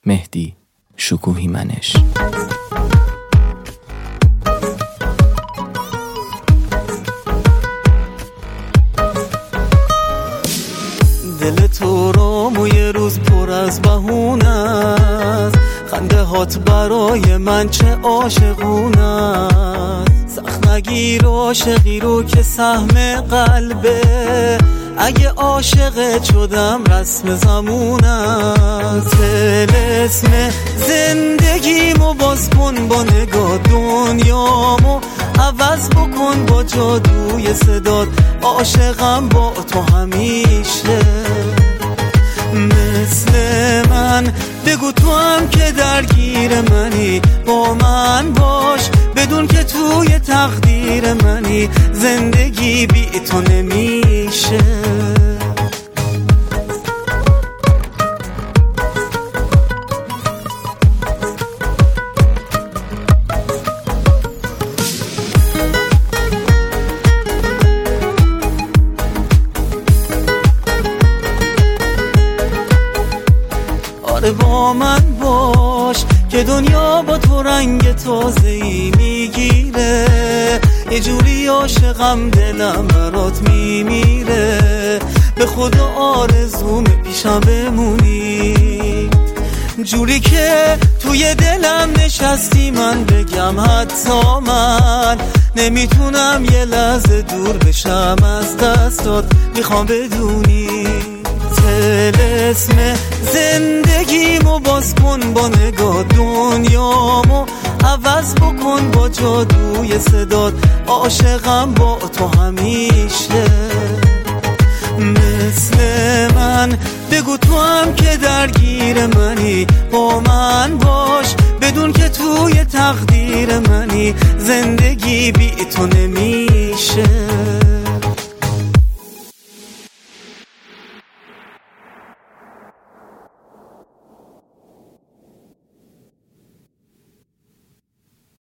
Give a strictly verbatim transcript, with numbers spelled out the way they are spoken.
مهدی شکوهی منش. دل تو رو یه روز پر از بهونه است، خنده هات برای من چه عاشقونه است. سخت نگیر عاشقی رو که سهم قلبه، اگه عاشقت شدم رسم زمون است. طلسم زندگیمو باز کن با نگاه، دنیامو عوض بکن با جادوی صدات. عاشقم با تو همیشه، مثل من بگو تو هم که درگیر منی. با من باش بدون که توی تقدیر منی، زندگی بی تو نمیشه. با من باش که دنیا با تو رنگ تازه‌ای میگیره. یه جوری عاشقم دلم برات میمیره، به خدا آرزومه پیشم بمونی. جوری که توی دلم نشستی من بگم حتی من نمیتونم یه لحظه دور بشم از دستات. میخوام بدونی طلسم زندگیمو باز کن با نگاه، دنیامو عوض بکن با جادوی صدات. عاشقم با تو همیشه، مثل من بگو تو هم که درگیر منی. با من باش بدون که توی تقدیر منی، زندگی بی تو نمیشه.